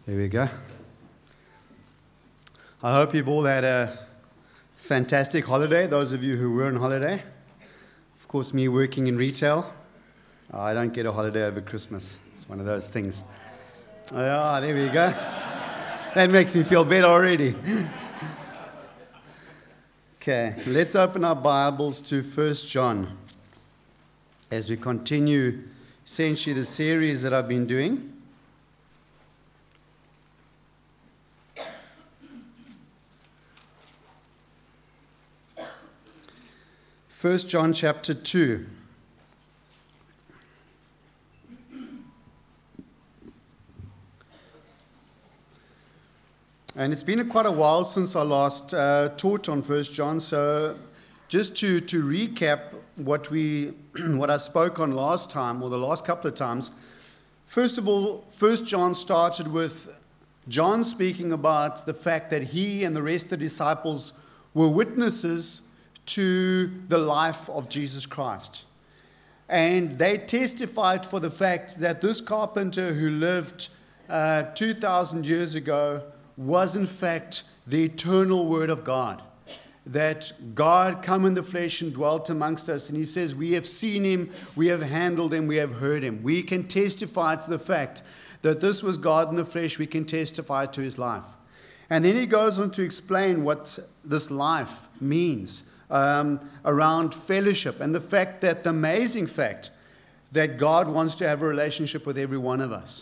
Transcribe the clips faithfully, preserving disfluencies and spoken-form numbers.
There we go. I hope you've all had a fantastic holiday, those of you who were on holiday. Of course, me working in retail, I don't get a holiday over Christmas. It's one of those things. Oh, yeah, there we go. That makes me feel better already. Okay, let's open our Bibles to First John as we continue essentially the series that I've been doing. First John chapter two. And it's been a quite a while since I last uh, taught on First John, so just to, to recap what we what I spoke on last time, or the last couple of times. First of all, First John started with John speaking about the fact that he and the rest of the disciples were witnesses to the life of Jesus Christ. And they testified for the fact that this carpenter who lived uh, two thousand years ago was in fact the eternal Word of God. That God come in the flesh and dwelt amongst us. And he says, we have seen him, we have handled him, we have heard him. We can testify to the fact that this was God in the flesh. We can testify to his life. And then he goes on to explain what this life means. Um, around fellowship and the fact that the amazing fact that God wants to have a relationship with every one of us.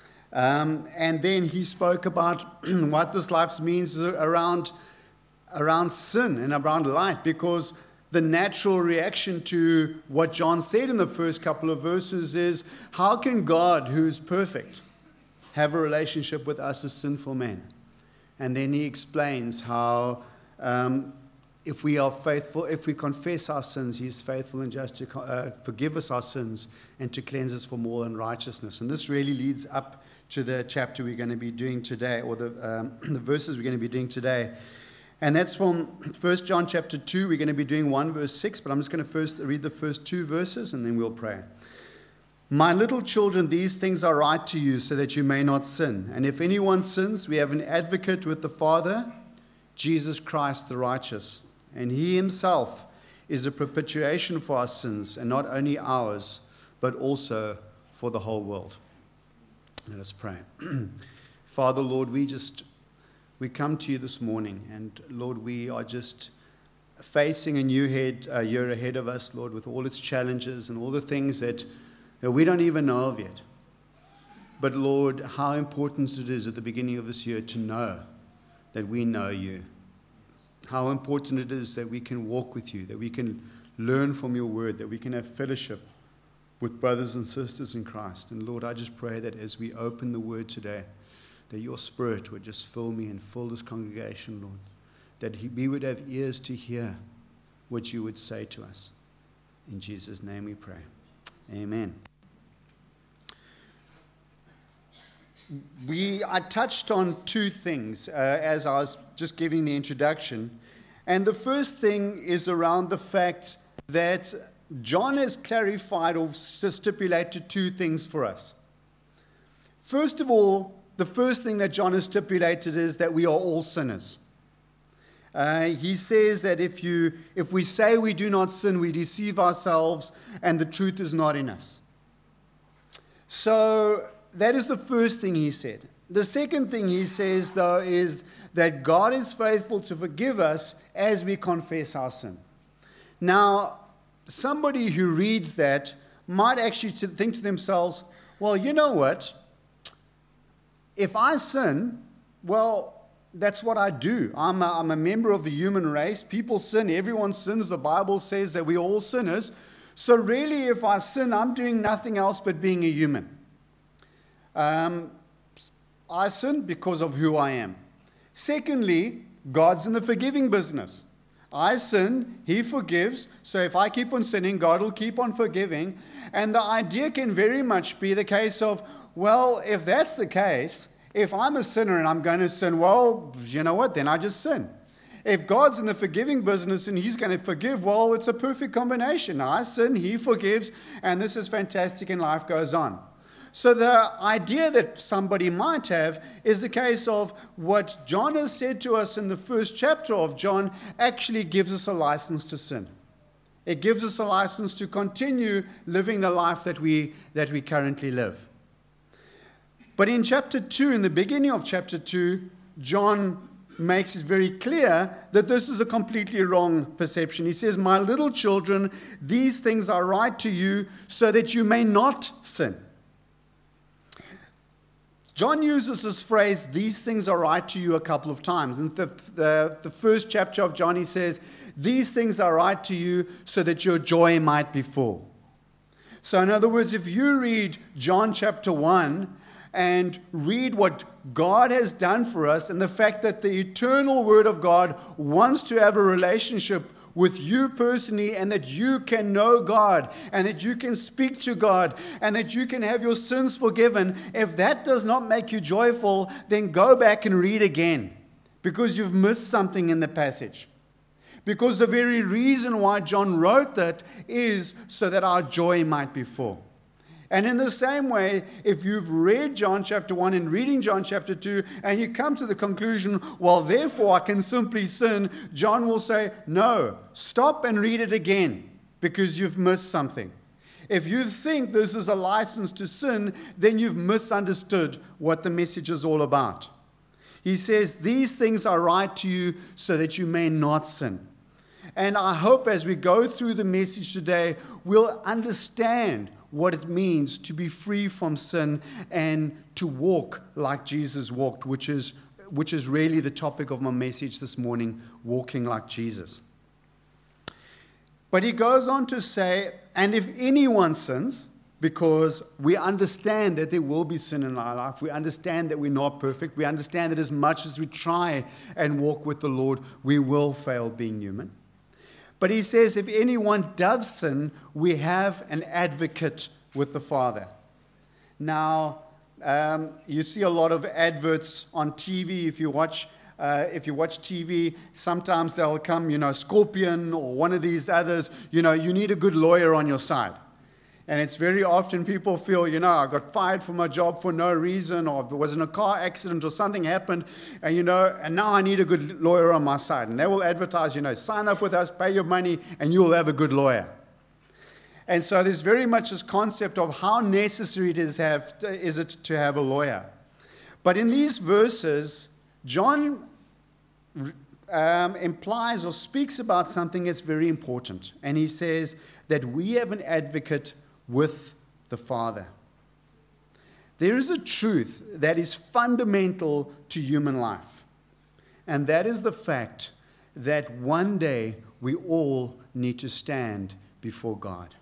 Um, and then he spoke about what this life means around, around sin and around light, because the natural reaction to what John said in the first couple of verses is, how can God, who's perfect, have a relationship with us as sinful men? And then he explains how um, If we are faithful, if we confess our sins, he is faithful and just to uh, forgive us our sins and to cleanse us from all unrighteousness. And this really leads up to the chapter we're going to be doing today, or the, um, the verses we're going to be doing today. And that's from First John chapter two. We're going to be doing one verse six, but I'm just going to first read the first two verses and then we'll pray. My little children, these things are right to you so that you may not sin. And if anyone sins, we have an advocate with the Father, Jesus Christ the righteous. And he himself is a propitiation for our sins, and not only ours, but also for the whole world. Let us pray. Father, Lord, we just, we come to you this morning, and Lord, we are just facing a new head, a year ahead of us, Lord, with all its challenges and all the things that, that we don't even know of yet. But Lord, how important it is at the beginning of this year to know that we know you. How important it is that we can walk with you, that we can learn from your word, that we can have fellowship with brothers and sisters in Christ. And Lord, I just pray that as we open the word today, that your spirit would just fill me and fill this congregation, Lord, that we would have ears to hear what you would say to us. In Jesus' name we pray. Amen. We, I touched on two things uh, as I was just giving the introduction. And the first thing is around the fact that John has clarified or stipulated two things for us. First of all, the first thing that John has stipulated is that we are all sinners. Uh, he says that if you, if we say we do not sin, we deceive ourselves and the truth is not in us. So that is the first thing he said. The second thing he says, though, is that God is faithful to forgive us as we confess our sin. Now, somebody who reads that might actually think to themselves, well, you know what? If I sin, well, that's what I do. I'm a, I'm a member of the human race. People sin. Everyone sins. The Bible says that we're all sinners. So really, if I sin, I'm doing nothing else but being a human. Um, I sin because of who I am. Secondly, God's in the forgiving business. I sin, he forgives. So if I keep on sinning, God will keep on forgiving. And the idea can very much be the case of, well, if that's the case, if I'm a sinner and I'm going to sin, well, you know what, then I just sin. If God's in the forgiving business and he's going to forgive, well, it's a perfect combination. I sin, he forgives, and this is fantastic and life goes on. so the idea that somebody might have is the case of what John has said to us in the first chapter of John actually gives us a license to sin. It gives us a license to continue living the life that we, that we currently live. But in chapter two, in the beginning of chapter two, John makes it very clear that this is a completely wrong perception. He says, "My little children, these things I write to you so that you may not sin." John uses this phrase, "these things I write to you," a couple of times. In the, the, the first chapter of John, he says, "These things I write to you so that your joy might be full." So in other words, if you read John chapter one and read what God has done for us and the fact that the eternal Word of God wants to have a relationship with you personally, and that you can know God, and that you can speak to God, and that you can have your sins forgiven, if that does not make you joyful, then go back and read again, because you've missed something in the passage. Because the very reason why John wrote that is so that our joy might be full. And in the same way, if you've read John chapter one and reading John chapter two, and you come to the conclusion, well, therefore I can simply sin, John will say, no, stop and read it again, because you've missed something. If you think this is a license to sin, then you've misunderstood what the message is all about. He says, "These things I write to you so that you may not sin." And I hope as we go through the message today, we'll understand what it means to be free from sin and to walk like Jesus walked, which is, which is really the topic of my message this morning, walking like Jesus. But he goes on to say, and if anyone sins, because we understand that there will be sin in our life, we understand that we're not perfect, we understand that as much as we try and walk with the Lord, we will fail being human. But he says, if anyone does sin, we have an advocate with the Father. Now, um, you see a lot of adverts on T V. If you watch, uh, if you watch T V, sometimes they'll come, you know, Scorpion or one of these others. You know, you need a good lawyer on your side. And it's very often people feel, you know, I got fired from my job for no reason, or I was in a car accident or something happened, and, you know, and now I need a good lawyer on my side. And they will advertise, you know, sign up with us, pay your money, and you'll have a good lawyer. And so there's very much this concept of how necessary it is, have, is it to have a lawyer. But in these verses, John um, implies or speaks about something that's very important. And he says that we have an advocate with the Father. There is a truth that is fundamental to human life, and that is the fact that one day we all need to stand before God.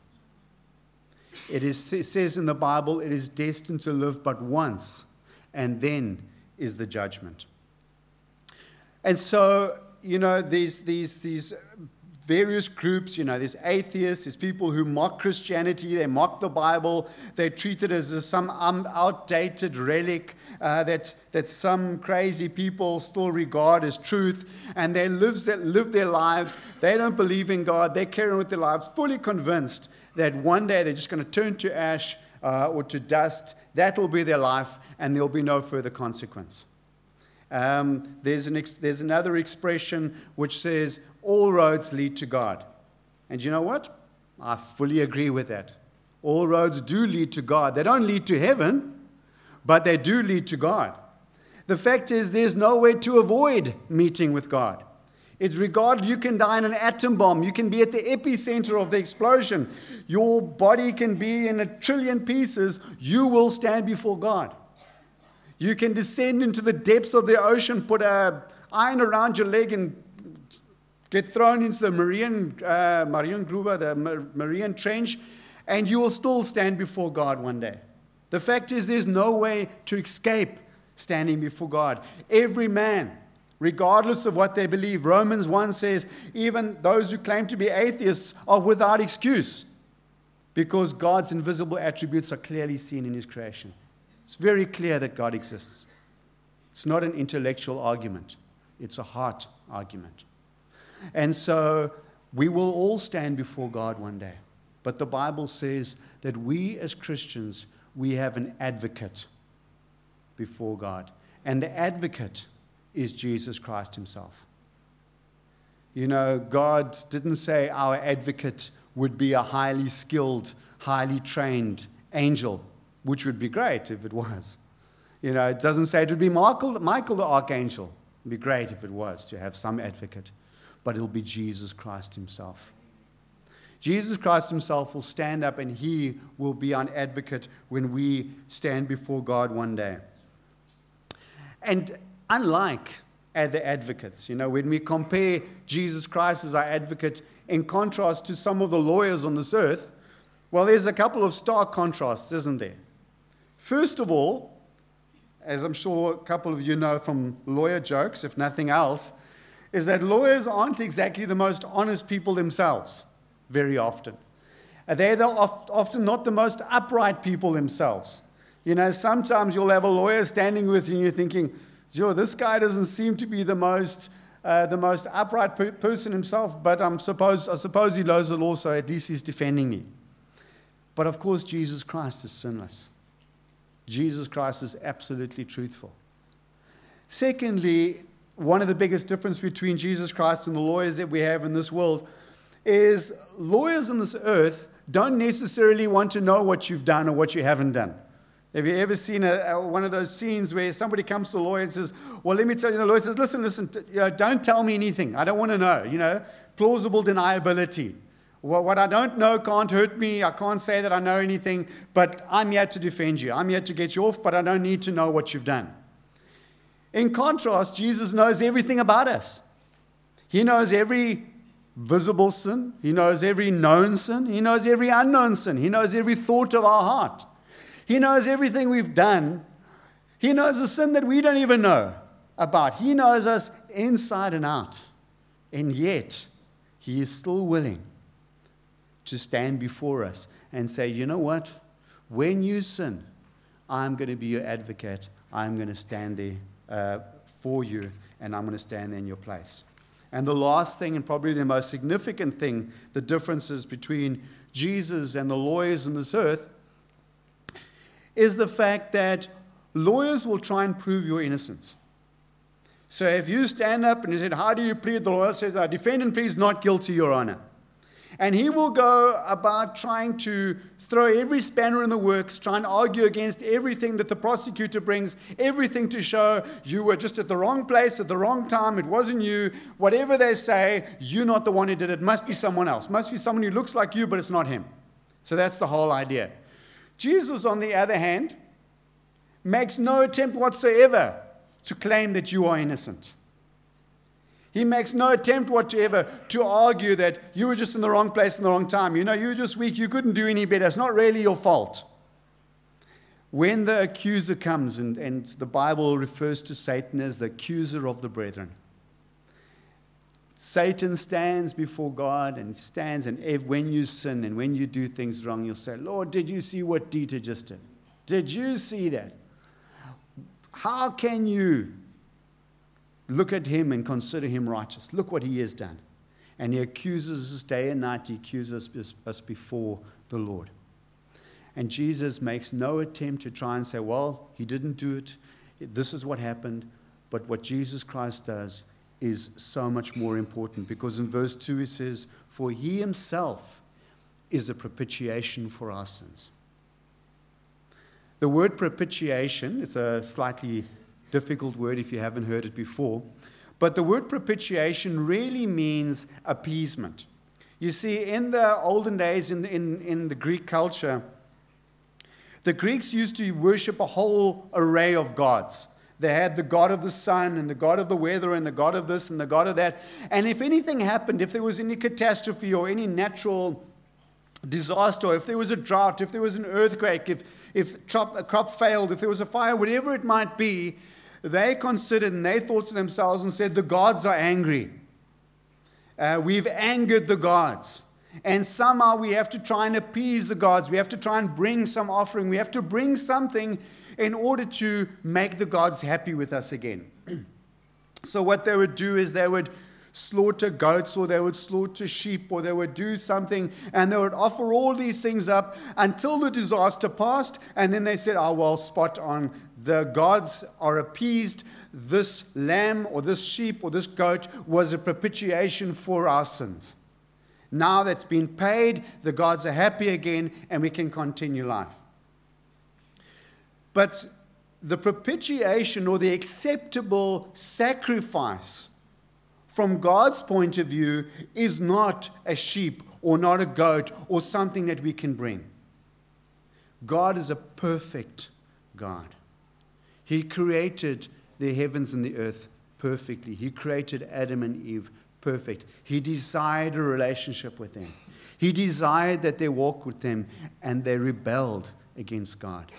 It, is, it says in the Bible, it is destined to live but once, and then is the judgment. And so, you know, these these these various groups, you know, there's atheists, there's people who mock Christianity, they mock the Bible, they treat it as some outdated relic uh, that, that some crazy people still regard as truth, and they live, live their lives, they don't believe in God, they carry on with their lives fully convinced that one day they're just going to turn to ash uh, or to dust, that will be their life, and there'll be no further consequence. Um, there's, an ex- there's another expression which says, all roads lead to God. And you know what? I fully agree with that. All roads do lead to God. They don't lead to heaven, but they do lead to God. The fact is, there's no way to avoid meeting with God. It's regardless, you can die in an atom bomb. You can be at the epicenter of the explosion. Your body can be in a trillion pieces. You will stand before God. You can descend into the depths of the ocean, put an iron around your leg, and get thrown into the Marian, uh, Marian Gruber, the Marian Trench, and you will still stand before God one day. The fact is, there's no way to escape standing before God. Every man, regardless of what they believe, Romans one says, even those who claim to be atheists are without excuse, because God's invisible attributes are clearly seen in his creation. It's very clear that God exists. It's not an intellectual argument. It's a heart argument. And so we will all stand before God one day. But the Bible says that we as Christians, we have an advocate before God. And the advocate is Jesus Christ himself. You know, God didn't say our advocate would be a highly skilled, highly trained angel, which would be great if it was. You know, it doesn't say it would be Michael, Michael the archangel. It would be great if it was to have some advocate. But it'll be Jesus Christ himself. Jesus Christ himself will stand up and he will be our advocate when we stand before God one day. And unlike the advocates, you know, when we compare Jesus Christ as our advocate in contrast to some of the lawyers on this earth, well, there's a couple of stark contrasts, isn't there? First of all, as I'm sure a couple of you know from lawyer jokes, if nothing else, is that lawyers aren't exactly the most honest people themselves, very often. They're the, often not the most upright people themselves. You know, sometimes you'll have a lawyer standing with you and you're thinking, sure, this guy doesn't seem to be the most uh, the most upright per- person himself, but I'm suppose, I suppose he knows the law, so at least he's defending me. But of course, Jesus Christ is sinless. Jesus Christ is absolutely truthful. Secondly, one of the biggest differences between Jesus Christ and the lawyers that we have in this world is lawyers on this earth don't necessarily want to know what you've done or what you haven't done. Have you ever seen a, a, one of those scenes where somebody comes to the lawyer and says, well, let me tell you, the lawyer says, listen, listen, t- you know, don't tell me anything. I don't want to know, you know, plausible deniability. Well, what I don't know can't hurt me. I can't say that I know anything, but I'm here to defend you. I'm here to get you off, but I don't need to know what you've done. In contrast, Jesus knows everything about us. He knows every visible sin. He knows every known sin. He knows every unknown sin. He knows every thought of our heart. He knows everything we've done. He knows the sin that we don't even know about. He knows us inside and out. And yet, he is still willing to stand before us and say, you know what? When you sin, I'm going to be your advocate. I'm going to stand there uh, for you, and I'm going to stand there in your place. And the last thing, and probably the most significant thing, the differences between Jesus and the lawyers on this earth, is the fact that lawyers will try and prove your innocence. So if you stand up and you said, how do you plead? The lawyer says, our defendant pleads not guilty, Your Honor. And he will go about trying to throw every spanner in the works, trying to argue against everything that the prosecutor brings, everything to show you were just at the wrong place at the wrong time, it wasn't you. Whatever they say, you're not the one who did it. It must be someone else. It must be someone who looks like you, but it's not him. So that's the whole idea. Jesus, on the other hand, makes no attempt whatsoever to claim that you are innocent. He makes no attempt whatsoever to argue that you were just in the wrong place in the wrong time. You know, you were just weak. You couldn't do any better. It's not really your fault. When the accuser comes, and, and the Bible refers to Satan as the accuser of the brethren. Satan stands before God and stands, and if, when you sin and when you do things wrong, you'll say, Lord, did you see what Dieter just did? Did you see that? How can you look at him and consider him righteous? Look what he has done. And he accuses us day and night. He accuses us before the Lord. And Jesus makes no attempt to try and say, well, he didn't do it. This is what happened. But what Jesus Christ does is so much more important, because in verse two it says, for he himself is a propitiation for our sins. The word propitiation, it's a slightly difficult word if you haven't heard it before, but the word propitiation really means appeasement. You see, in the olden days, in, in, in the Greek culture, the Greeks used to worship a whole array of gods. They had the god of the sun and the god of the weather and the god of this and the god of that. And if anything happened, if there was any catastrophe or any natural disaster, or if there was a drought, if there was an earthquake, if, if a crop failed, if there was a fire, whatever it might be, they considered and they thought to themselves and said, the gods are angry. Uh, we've angered the gods. And somehow we have to try and appease the gods. We have to try and bring some offering. We have to bring something in order to make the gods happy with us again. So what they would do is they would slaughter goats, or they would slaughter sheep, or they would do something, and they would offer all these things up until the disaster passed, and then they said, oh, well, spot on. The gods are appeased. This lamb or this sheep or this goat was a propitiation for our sins. Now that's been paid, the gods are happy again, and we can continue life. But the propitiation, or the acceptable sacrifice from God's point of view, is not a sheep or not a goat or something that we can bring. God is a perfect God. He created the heavens and the earth perfectly. He created Adam and Eve perfect. He desired a relationship with them. He desired that they walk with them, and they rebelled against God.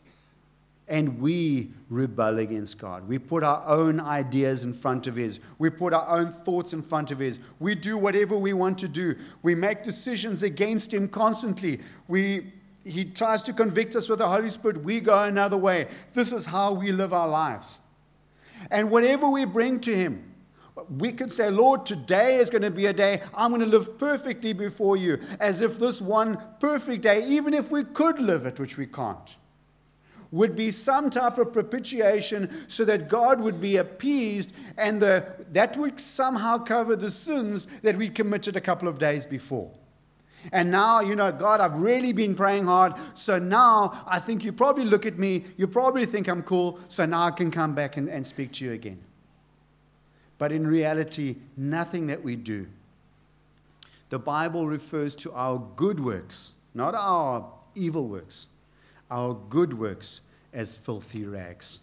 And we rebel against God. We put our own ideas in front of His. We put our own thoughts in front of His. We do whatever we want to do. We make decisions against Him constantly. We, He tries to convict us with the Holy Spirit. We go another way. This is how we live our lives. And whatever we bring to Him, we could say, Lord, today is going to be a day I'm going to live perfectly before you, as if this one perfect day, even if we could live it, which we can't, would be some type of propitiation so that God would be appeased, and the, that would somehow cover the sins that we committed a couple of days before. And now, you know, God, I've really been praying hard, so now I think you probably look at me, you probably think I'm cool, so now I can come back and, and speak to you again. But in reality, nothing that we do. The Bible refers to our good works, not our evil works, our good works as filthy rags.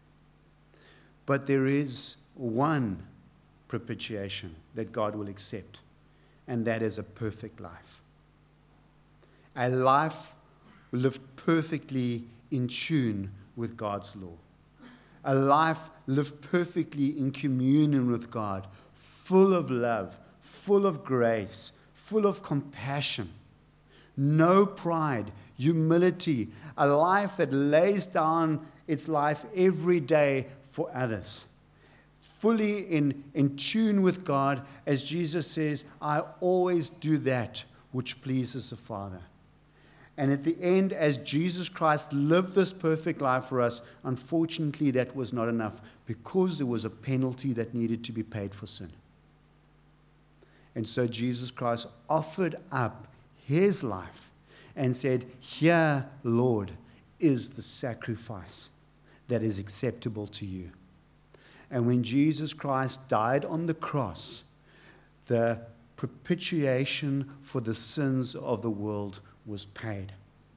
But there is one propitiation that God will accept, and that is a perfect life. A life lived perfectly in tune with God's law. A life lived perfectly in communion with God, full of love, full of grace, full of compassion. No pride, humility, a life that lays down its life every day for others. Fully in, in tune with God, as Jesus says, I always do that which pleases the Father. And at the end, as Jesus Christ lived this perfect life for us, unfortunately that was not enough, because there was a penalty that needed to be paid for sin. And so Jesus Christ offered up His life and said, here, Lord, is the sacrifice that is acceptable to you. And when Jesus Christ died on the cross, the propitiation for the sins of the world was paid.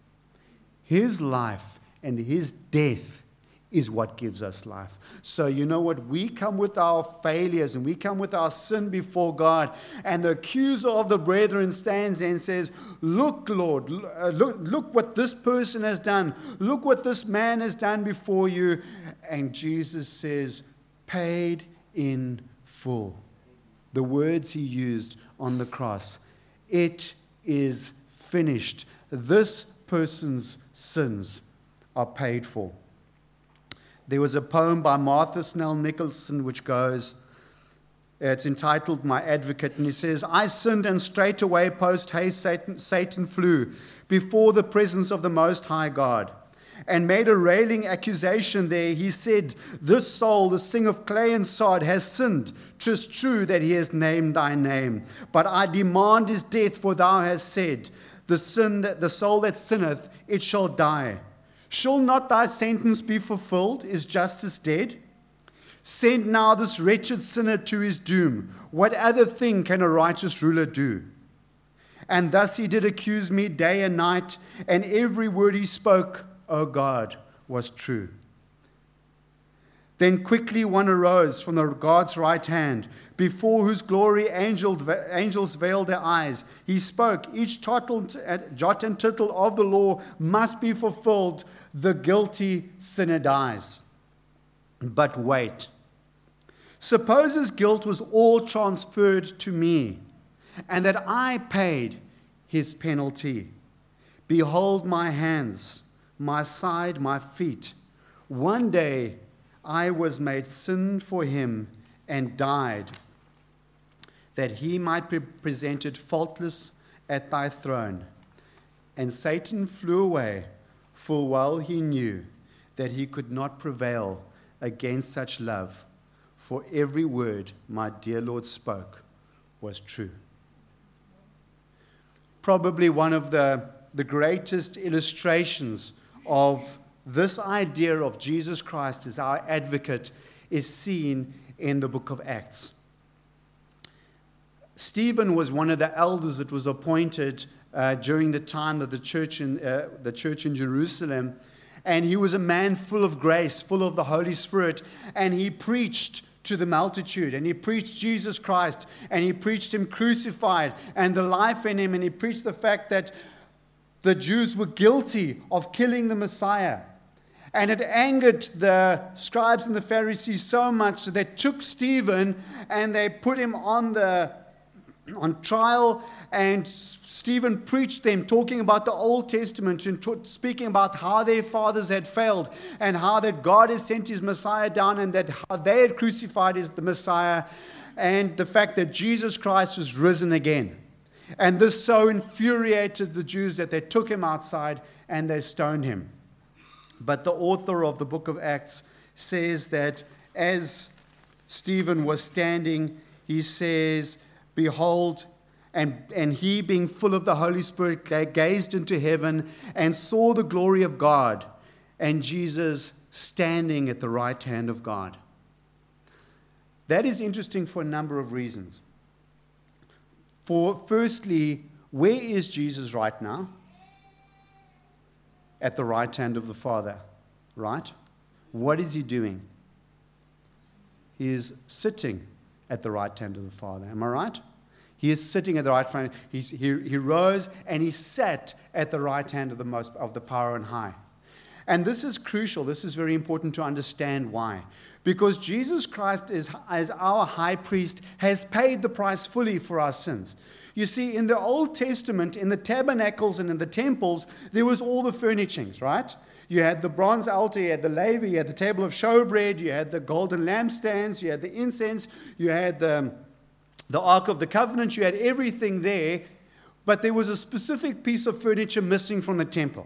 His life and His death is what gives us life. So you know what? We come with our failures and we come with our sin before God, and the accuser of the brethren stands there and says, look, Lord, look, look what this person has done. Look what this man has done before you. And Jesus says, paid in full. The words He used on the cross. It is finished. This person's sins are paid for. There was a poem by Martha Snell Nicholson which goes, it's entitled My Advocate, and he says, I sinned, and straightway post haste Satan, Satan flew before the presence of the Most High God, and made a railing accusation there. He said, this soul, this thing of clay and sod, has sinned. 'Tis true that he has named thy name, but I demand his death, for thou hast said, The sin that the soul that sinneth, it shall die. Shall not thy sentence be fulfilled? Is justice dead? Send now this wretched sinner to his doom. What other thing can a righteous ruler do? And thus he did accuse me day and night, and every word he spoke, O God, was true. Then quickly one arose from the God's right hand, before whose glory angels veiled their eyes. He spoke, each jot and tittle of the law must be fulfilled. The guilty sinner dies. But wait. Suppose his guilt was all transferred to me, and that I paid his penalty. Behold my hands, my side, my feet. One day I was made sin for him and died. that he might be presented faultless at thy throne. And Satan flew away, full well he knew that he could not prevail against such love, for every word my dear Lord spoke was true. Probably one of the, the greatest illustrations of this idea of Jesus Christ as our advocate is seen in the book of Acts. Stephen was one of the elders that was appointed uh, during the time of the church in uh, the church in Jerusalem, and he was a man full of grace, full of the Holy Spirit, and he preached to the multitude, and he preached Jesus Christ, and he preached him crucified and the life in him, and he preached the fact that the Jews were guilty of killing the Messiah. And it angered the scribes and the Pharisees so much that they took Stephen and they put him on the on trial, and Stephen preached them, talking about the Old Testament and t- speaking about how their fathers had failed and how that God has sent his Messiah down and that how they had crucified his, the Messiah, and the fact that Jesus Christ was risen again. And this so infuriated the Jews that they took him outside and they stoned him. But the author of the book of Acts says that as Stephen was standing, he says, behold, and, and he, being full of the Holy Spirit, gazed into heaven and saw the glory of God and Jesus standing at the right hand of God. That is interesting for a number of reasons. For firstly, where is Jesus right now? At the right hand of the Father, right? What is he doing? He is sitting at the right hand of the Father. Am I right? He is sitting at the right hand. He's, he, he rose and he sat at the right hand of the most of the power on high. And this is crucial. This is very important to understand why. Because Jesus Christ, is, as our high priest, has paid the price fully for our sins. You see, in the Old Testament, in the tabernacles and in the temples, there was all the furnishings, right? You had the bronze altar, you had the laver, you had the table of showbread, you had the golden lampstands, you had the incense, you had the, the Ark of the Covenant, you had everything there, but there was a specific piece of furniture missing from the temple.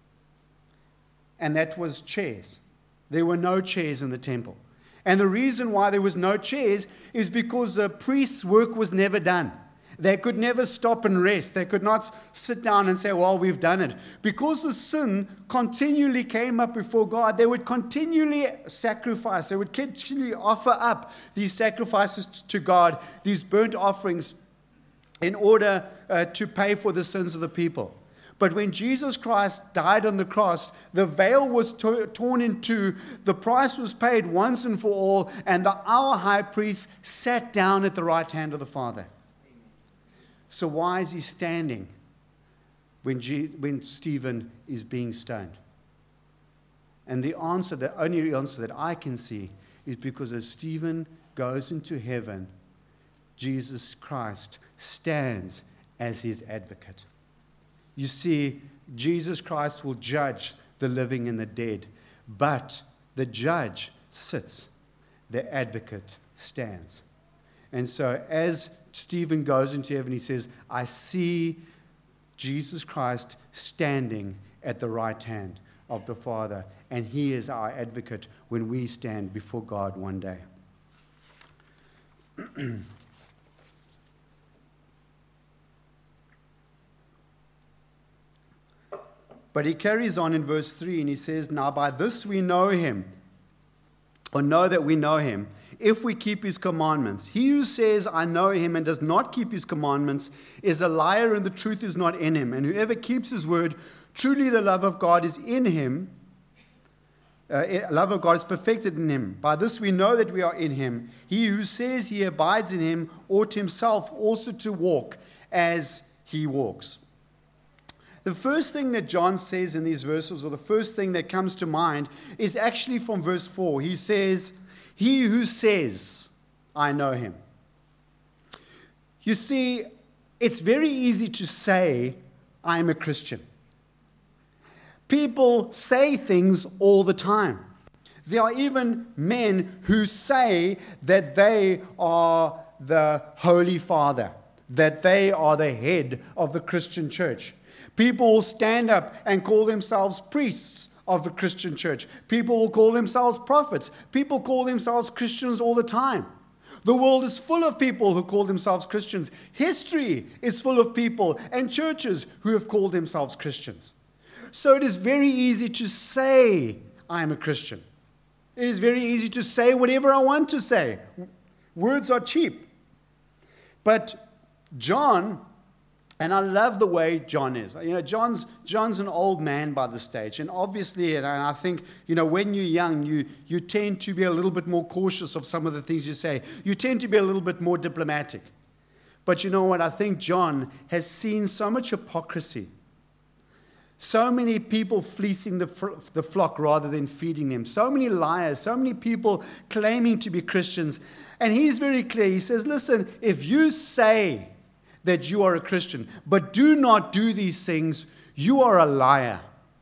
And that was chairs. There were no chairs in the temple. And the reason why there was no chairs is because the priest's work was never done. They could never stop and rest. They could not sit down and say, well, we've done it. Because the sin continually came up before God, they would continually sacrifice. They would continually offer up these sacrifices to God, these burnt offerings, in order uh, to pay for the sins of the people. But when Jesus Christ died on the cross, the veil was to- torn in two, the price was paid once and for all, and the, our high priest sat down at the right hand of the Father. So why is he standing when, G- when Stephen is being stoned? And the answer, the only answer that I can see, is because as Stephen goes into heaven, Jesus Christ stands as his advocate. You see, Jesus Christ will judge the living and the dead, but the judge sits, the advocate stands. And so as Stephen goes into heaven, he says, I see Jesus Christ standing at the right hand of the Father, and he is our advocate when we stand before God one day. But he carries on in verse three, and he says, now by this we know him, or know that we know him, if we keep his commandments. He who says, I know him, and does not keep his commandments, is a liar, and the truth is not in him. And whoever keeps his word, truly the love of God is in him. Uh, love of God is perfected in him. By this we know that we are in him. He who says he abides in him ought himself also to walk as he walks. The first thing that John says in these verses, or the first thing that comes to mind, is actually from verse four. He says, he who says, I know him. You see, it's very easy to say, I'm a Christian. People say things all the time. There are even men who say that they are the Holy Father, that they are the head of the Christian church. People will stand up and call themselves priests of the Christian church. People will call themselves prophets. People call themselves Christians all the time. The world is full of people who call themselves Christians. History is full of people and churches who have called themselves Christians. So it is very easy to say, I am a Christian. It is very easy to say whatever I want to say. Words are cheap. But John, and I love the way John is. You know, John's John's an old man by this stage. And obviously, and I think, you know, when you're young, you, you tend to be a little bit more cautious of some of the things you say. You tend to be a little bit more diplomatic. But you know what? I think John has seen so much hypocrisy. So many people fleecing the, the flock rather than feeding them. So many liars. So many people claiming to be Christians. And he's very clear. He says, listen, if you say that you are a Christian, but do not do these things, you are a liar.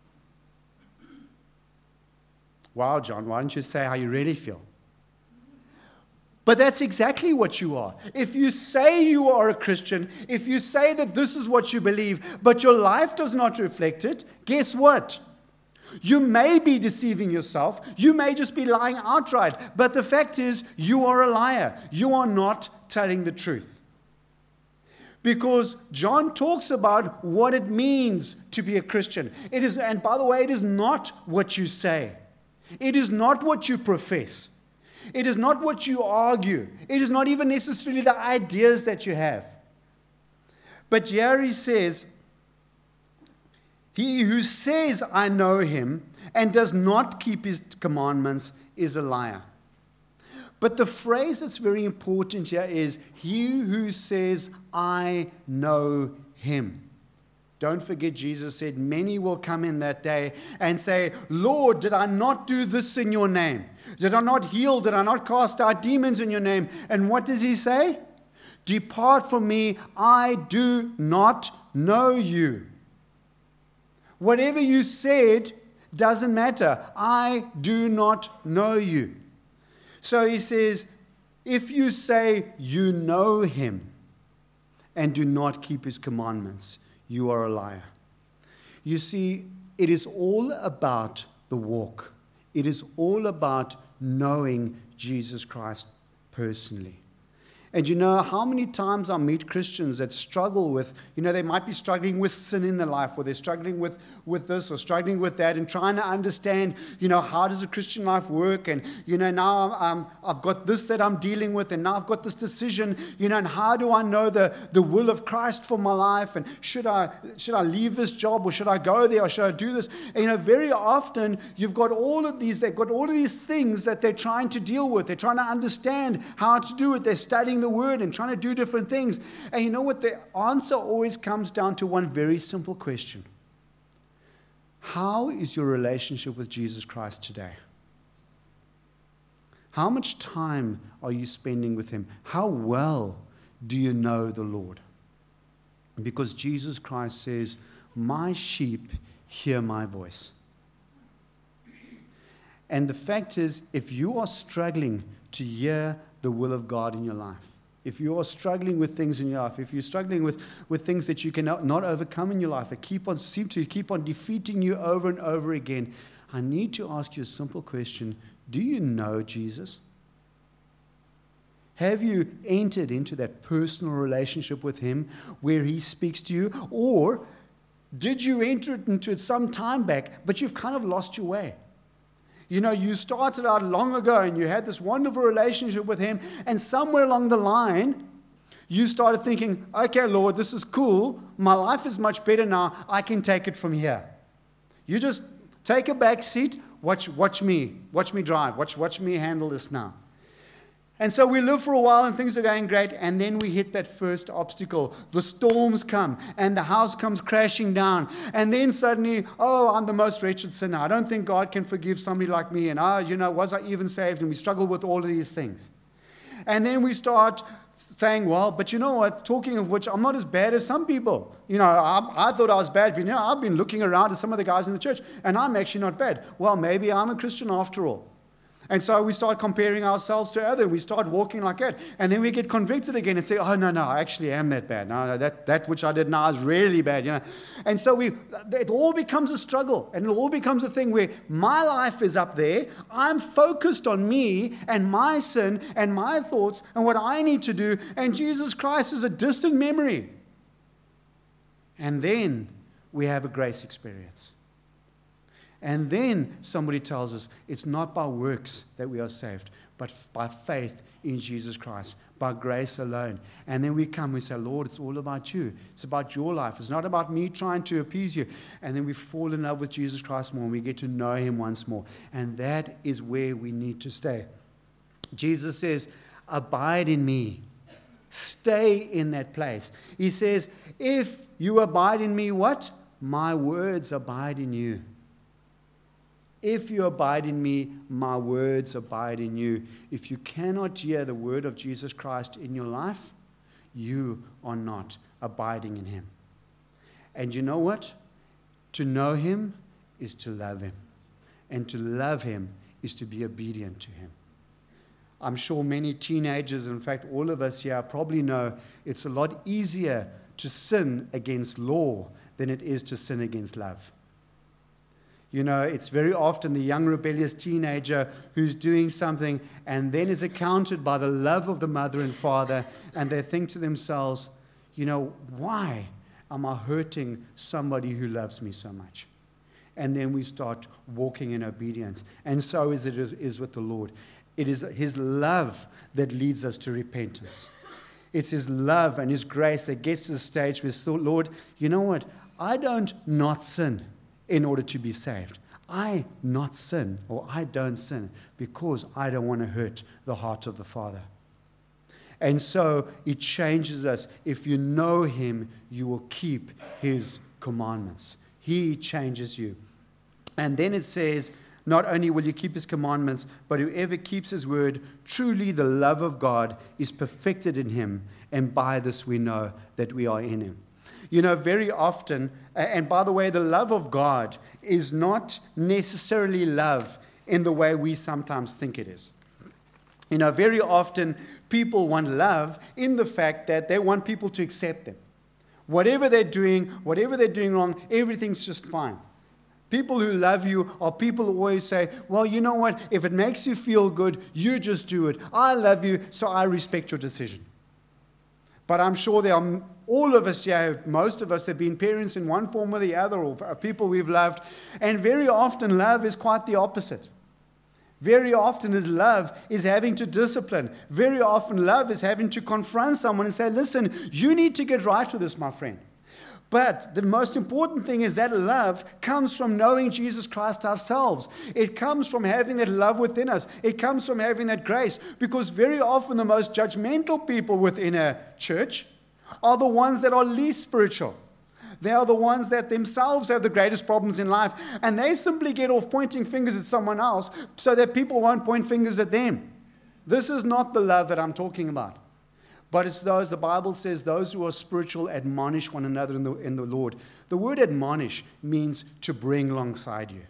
Wow, John, why don't you say how you really feel? But that's exactly what you are. If you say you are a Christian, if you say that this is what you believe, but your life does not reflect it, guess what? You may be deceiving yourself. You may just be lying outright. But the fact is, you are a liar. You are not telling the truth. Because John talks about what it means to be a Christian. It is, and by the way, it is not what you say. It is not what you profess. It is not what you argue. It is not even necessarily the ideas that you have. But here he says, he who says, I know him, and does not keep his commandments is a liar. But the phrase that's very important here is, he who says, I know him. Don't forget, Jesus said, many will come in that day and say, Lord, did I not do this in your name? Did I not heal? Did I not cast out demons in your name? And what does he say? Depart from me, I do not know you. Whatever you said doesn't matter. I do not know you. So he says, if you say you know him and do not keep his commandments, you are a liar. You see, it is all about the walk. It is all about knowing Jesus Christ personally. And you know how many times I meet Christians that struggle with, you know, they might be struggling with sin in their life, or they're struggling with, with this or struggling with that, and trying to understand, you know, how does a Christian life work? And, you know, now I'm, I've got this that I'm dealing with, and now I've got this decision, you know, and how do I know the, the will of Christ for my life? And should I, should I leave this job, or should I go there, or should I do this? And, you know, very often you've got all of these, they've got all of these things that they're trying to deal with. They're trying to understand how to do it. They're studying the word and trying to do different things. And you know what? The answer always comes down to one very simple question. How is your relationship with Jesus Christ today? How much time are you spending with him? How well do you know the Lord? Because Jesus Christ says, my sheep hear my voice. And the fact is, if you are struggling to hear the will of God in your life, if you are struggling with things in your life, if you're struggling with, with things that you cannot not overcome in your life, that keep on seem to keep on defeating you over and over again, I need to ask you a simple question. Do you know Jesus? Have you entered into that personal relationship with him where he speaks to you? Or did you enter into it some time back, but you've kind of lost your way? You know, you started out long ago and you had this wonderful relationship with him, and somewhere along the line, you started thinking, okay, Lord, this is cool. My life is much better now. I can take it from here. You just take a back seat, watch, watch me, watch me drive, watch, watch me handle this now. And so we live for a while and things are going great, and then we hit that first obstacle. The storms come and the house comes crashing down, and then suddenly, oh, I'm the most wretched sinner. I don't think God can forgive somebody like me, and ah, you know, was I even saved? And we struggle with all of these things. And then we start saying, well, but you know what, talking of which, I'm not as bad as some people. You know, I, I thought I was bad, but you know, I've been looking around at some of the guys in the church, and I'm actually not bad. Well, maybe I'm a Christian after all. And so we start comparing ourselves to others. We start walking like that. And then we get convicted again and say, oh, no, no, I actually am that bad. No, no, that, that which I did now is really bad. You know. And so we, it all becomes a struggle. And it all becomes a thing where my life is up there. I'm focused on me and my sin and my thoughts and what I need to do. And Jesus Christ is a distant memory. And then we have a grace experience. And then somebody tells us it's not by works that we are saved, but by faith in Jesus Christ, by grace alone. And then we come and we say, Lord, it's all about you. It's about your life. It's not about me trying to appease you. And then we fall in love with Jesus Christ more and we get to know him once more. And that is where we need to stay. Jesus says, abide in me. Stay in that place. He says, if you abide in me, what? My words abide in you. If you abide in me, my words abide in you. If you cannot hear the word of Jesus Christ in your life, you are not abiding in him. And you know what? To know him is to love him. And to love him is to be obedient to him. I'm sure many teenagers, in fact, all of us here probably know it's a lot easier to sin against law than it is to sin against love. You know, it's very often the young rebellious teenager who's doing something and then is accounted by the love of the mother and father, and they think to themselves, you know, why am I hurting somebody who loves me so much? And then we start walking in obedience. And so is it is with the Lord. It is his love that leads us to repentance. It's his love and his grace that gets to the stage where, still, Lord, you know what? I don't not sin in order to be saved. I not sin, or I don't sin, because I don't want to hurt the heart of the Father. And so it changes us. If you know him, you will keep his commandments. He changes you. And then it says, not only will you keep his commandments, but whoever keeps his word, truly the love of God is perfected in him, and by this we know that we are in him. You know, very often, and by the way, the love of God is not necessarily love in the way we sometimes think it is. You know, very often people want love in the fact that they want people to accept them. Whatever they're doing, whatever they're doing wrong, everything's just fine. People who love you are people who always say, well, you know what, if it makes you feel good, you just do it. I love you, so I respect your decision. But I'm sure there are, all of us here, most of us have been parents in one form or the other, or people we've loved. And very often love is quite the opposite. Very often is love is having to discipline. Very often love is having to confront someone and say, listen, you need to get right with this, my friend. But the most important thing is that love comes from knowing Jesus Christ ourselves. It comes from having that love within us. It comes from having that grace. Because very often the most judgmental people within a church are the ones that are least spiritual. They are the ones that themselves have the greatest problems in life. And they simply get off pointing fingers at someone else so that people won't point fingers at them. This is not the love that I'm talking about. But it's those, the Bible says, those who are spiritual admonish one another in the, in the Lord. The word admonish means to bring alongside you.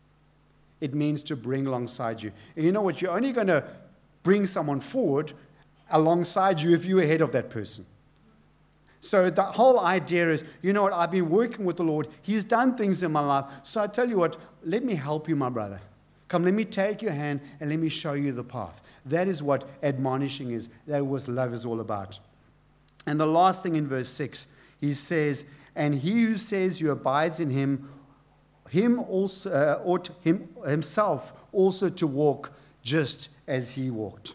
It means to bring alongside you. And you know what? You're only going to bring someone forward alongside you if you're ahead of that person. So the whole idea is, you know what? I've been working with the Lord. He's done things in my life. So I tell you what, let me help you, my brother. Come, let me take your hand and let me show you the path. That is what admonishing is. That is what love is all about. And the last thing in verse six, he says, and he who says you abides in him, him also uh, ought him himself also to walk just as he walked.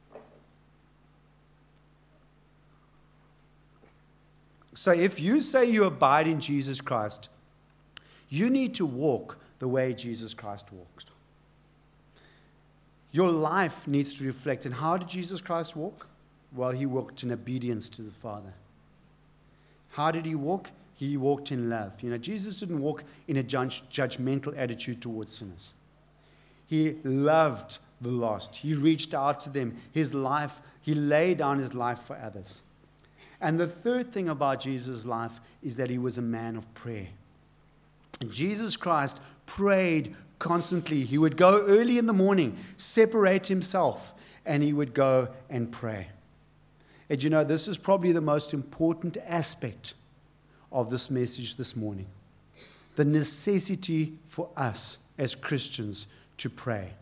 So if you say you abide in Jesus Christ, you need to walk the way Jesus Christ walked. Your life needs to reflect. And how did Jesus Christ walk? Well, he walked in obedience to the Father. How did he walk? He walked in love. You know, Jesus didn't walk in a judge, judgmental attitude towards sinners. He loved the lost. He reached out to them. His life, he laid down his life for others. And the third thing about Jesus' life is that he was a man of prayer. And Jesus Christ prayed constantly. He would go early in the morning, separate himself, and he would go and pray. And you know, this is probably the most important aspect of this message this morning. The necessity for us as Christians to pray.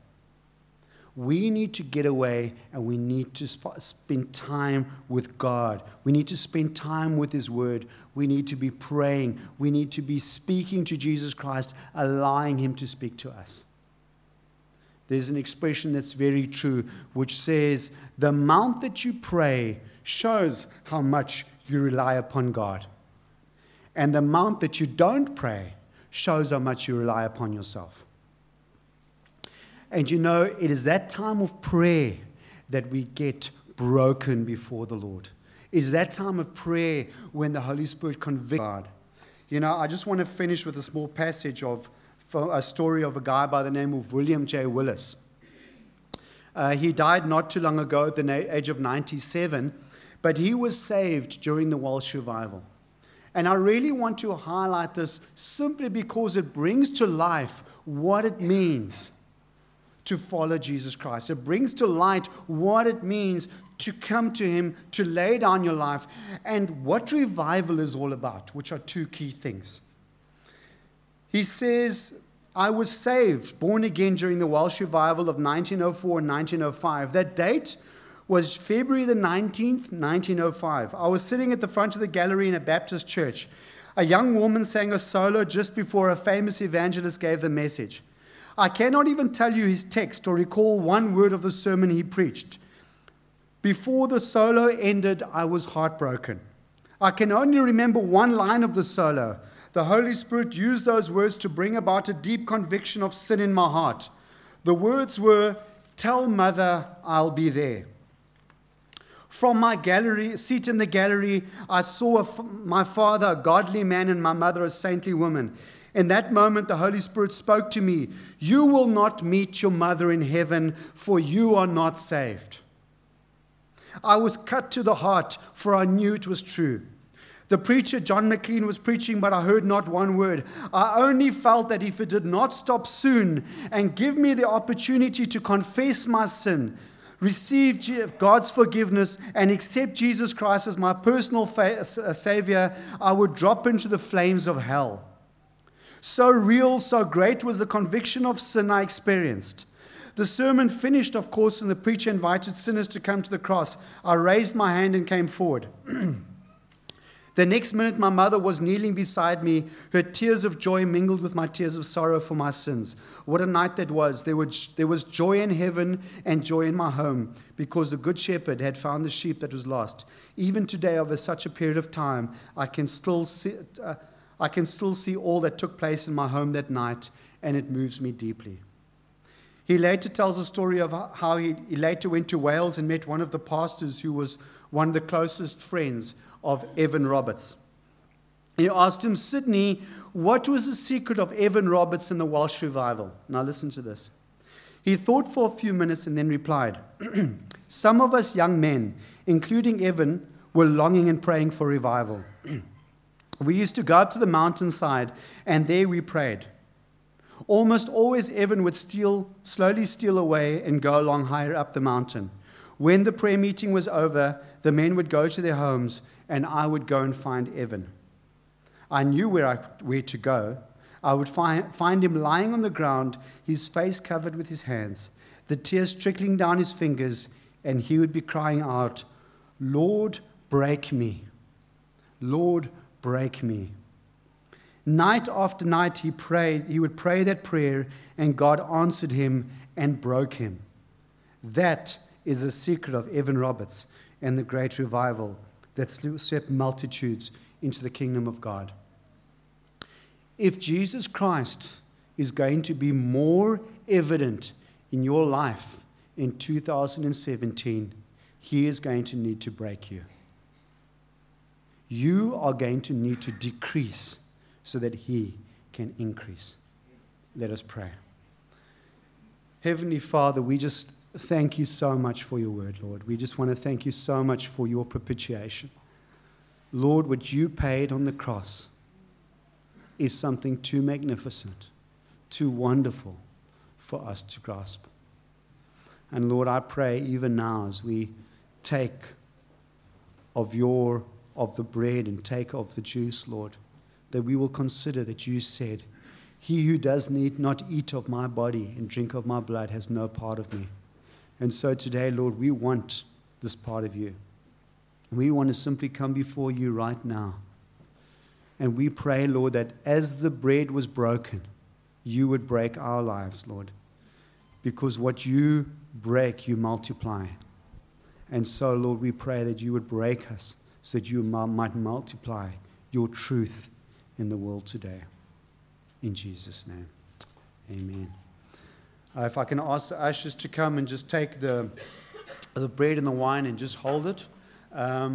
We need to get away and we need to sp- spend time with God. We need to spend time with His Word. We need to be praying. We need to be speaking to Jesus Christ, allowing Him to speak to us. There's an expression that's very true, which says, the amount that you pray shows how much you rely upon God. And the amount that you don't pray shows how much you rely upon yourself. And you know, it is that time of prayer that we get broken before the Lord. It is that time of prayer when the Holy Spirit convicts God. You know, I just want to finish with a small passage of a story of a guy by the name of William J. Willis. Uh, he died not too long ago at the age of ninety-seven, but he was saved during the Welsh revival. And I really want to highlight this simply because it brings to life what it means to follow Jesus Christ. It brings to light what it means to come to Him, to lay down your life, and what revival is all about, which are two key things. He says, I was saved, born again during the Welsh revival of nineteen oh four and nineteen oh five. That date was February the nineteenth, nineteen oh five. I was sitting at the front of the gallery in a Baptist church. A young woman sang a solo just before a famous evangelist gave the message. I cannot even tell you his text or recall one word of the sermon he preached. Before the solo ended, I was heartbroken. I can only remember one line of the solo. The Holy Spirit used those words to bring about a deep conviction of sin in my heart. The words were, tell mother I'll be there. From my gallery, seat in the gallery, I saw a, my father, a godly man, and my mother, a saintly woman. In that moment, the Holy Spirit spoke to me, you will not meet your mother in heaven, for you are not saved. I was cut to the heart, for I knew it was true. The preacher, John McLean, was preaching, but I heard not one word. I only felt that if it did not stop soon and give me the opportunity to confess my sin, receive God's forgiveness, and accept Jesus Christ as my personal fa- Savior, I would drop into the flames of hell. So real, so great was the conviction of sin I experienced. The sermon finished, of course, and the preacher invited sinners to come to the cross. I raised my hand and came forward. The next minute, my mother was kneeling beside me, her tears of joy mingled with my tears of sorrow for my sins. What a night that was. There, was. there was joy in heaven and joy in my home, because the Good Shepherd had found the sheep that was lost. Even today, over such a period of time, I can still see... Uh, I can still see all that took place in my home that night, and it moves me deeply. He later tells a story of how he, he later went to Wales and met one of the pastors who was one of the closest friends of Evan Roberts. He asked him, Sydney, what was the secret of Evan Roberts in the Welsh revival? Now listen to this. He thought for a few minutes and then replied, some of us young men, including Evan, were longing and praying for revival. We used to go up to the mountainside, and there we prayed. Almost always Evan would steal, slowly steal away and go along higher up the mountain. When the prayer meeting was over, the men would go to their homes, and I would go and find Evan. I knew where, I, where to go. I would find, find him lying on the ground, his face covered with his hands, the tears trickling down his fingers, and he would be crying out, Lord, break me. Lord, break me. Night after night he prayed, he would pray that prayer, and God answered him and broke him. That is the secret of Evan Roberts and the great revival that swept multitudes into the kingdom of God. If Jesus Christ is going to be more evident in your life in two thousand seventeen, He is going to need to break you. You are going to need to decrease so that He can increase. Let us pray. Heavenly Father, we just thank you so much for your word, Lord. We just want to thank you so much for your propitiation. Lord, what you paid on the cross is something too magnificent, too wonderful, for us to grasp. And Lord, I pray even now as we take of your of the bread and take of the juice, Lord, that we will consider that you said, he who does need not eat of my body and drink of my blood has no part of me. And so today, Lord, we want this part of you. We want to simply come before you right now. And we pray, Lord, that as the bread was broken, you would break our lives, Lord. Because what you break, you multiply. And so, Lord, we pray that you would break us so that you might multiply your truth in the world today. In Jesus' name, amen. Uh, if I can ask the ushers to come and just take the, the bread and the wine and just hold it. Um,